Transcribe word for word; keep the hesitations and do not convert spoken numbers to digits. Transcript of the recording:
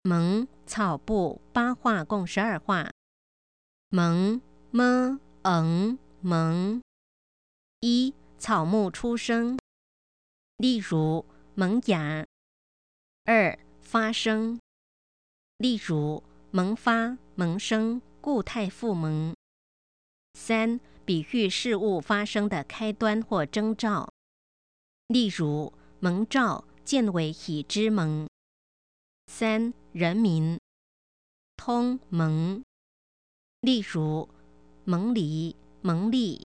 蒙草部八画共十二画。蒙么嗯蒙。一草木出生，例如萌芽。二发生，例如萌发、萌生、固态复萌。三比喻事物发生的开端或征兆，例如蒙召，见为已之蒙。三人民，通蒙，例如蒙离、蒙利。